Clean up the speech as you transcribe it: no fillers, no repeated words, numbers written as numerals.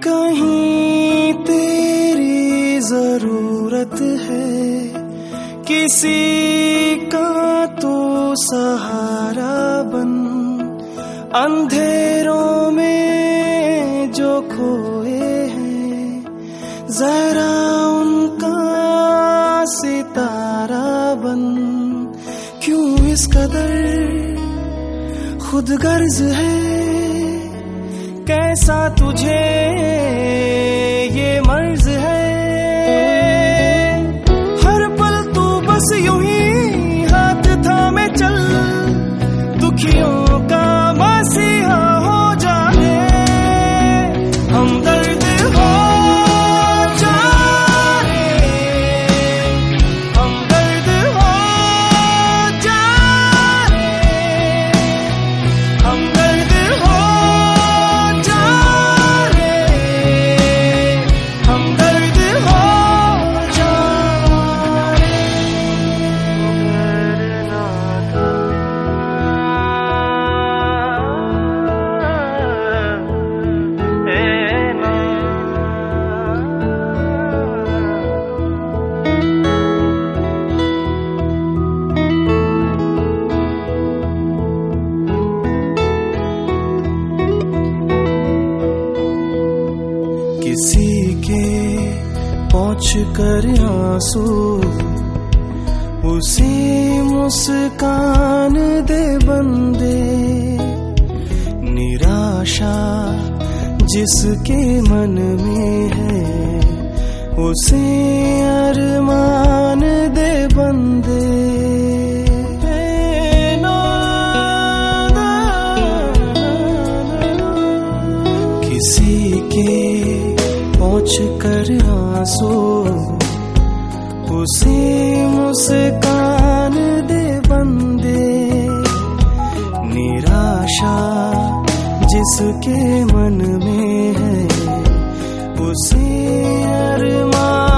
कहीं तेरी जरूरत है, किसी का तो सहारा बन। अंधेरों में जो खोए हैं, जरा उनका सितारा बन। क्यों इस कदर खुदगर्ज है, कैसा तुझे ये मर्ज है। हर पल तू बस यूं ही हाथ थामे चल, दुखियों का मसीहा हो जाए। हमदर्द हो जाए, हमदर्द हो जाए, हमदर्द हो किसी के पहुँच कर आंसू, उसे मुस्कान दे बंदे। निराशा जिसके मन में है, उसे अरमान दे बंदे। किसी के पहुँच कर आंसू, उसे मुस्कान दे बंदे। निराशा जिसके मन में है, उसे अरमान